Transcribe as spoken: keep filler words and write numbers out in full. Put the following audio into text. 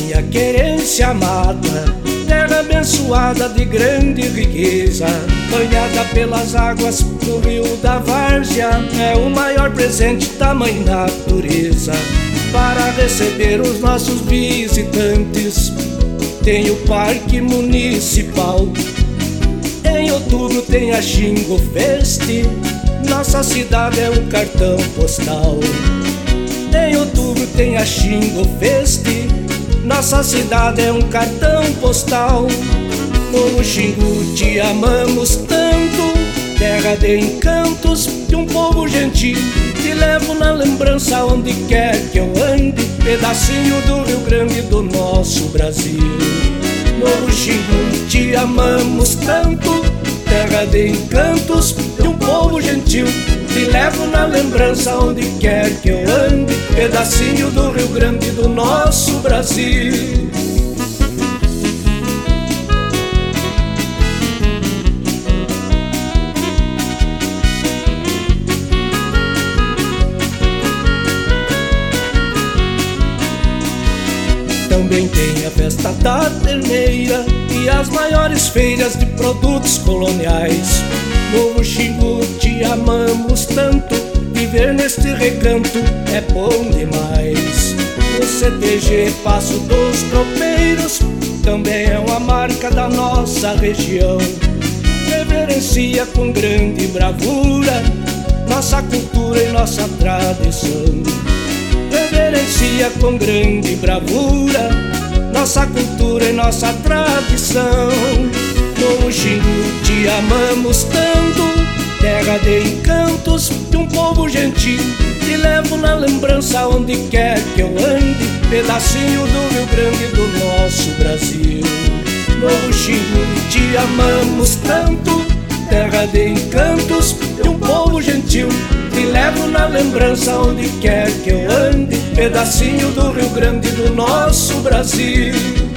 minha querência amada, terra abençoada de grande riqueza, banhada pelas águas do rio da Várzea, é o maior presente da mãe natureza. Para receber os nossos visitantes, tem o Parque Municipal. Em outubro tem a Xingu Fest, nossa cidade é um cartão postal. Em outubro tem a Xingu Fest, nossa cidade é um cartão postal. Como Xingu te amamos tanto, terra de encantos de um povo gentil. Te levo na lembrança onde quer que eu ande, pedacinho do Rio Grande do nosso Brasil. Novo Xingu te amamos tanto, terra de encantos de um povo gentil. Te levo na lembrança onde quer que eu ande, pedacinho do Rio Grande do nosso Brasil. Também tem a festa da terneira e as maiores feiras de produtos coloniais. Novo Xingu te amamos tanto, viver neste recanto é bom demais. O C T G Passo dos Tropeiros também é uma marca da nossa região. Reverencia com grande bravura nossa cultura e nossa tradição. Reverencia com grande bravura nossa cultura e nossa tradição. Novo Xingu te amamos tanto, terra de encantos de um povo gentil. Te levo na lembrança onde quer que eu ande, pedacinho do Rio Grande do nosso Brasil. Novo Xingu te amamos tanto, terra de encantos de um povo gentil. Te levo na lembrança onde quer que eu ande, pedacinho do Rio Grande do nosso Brasil.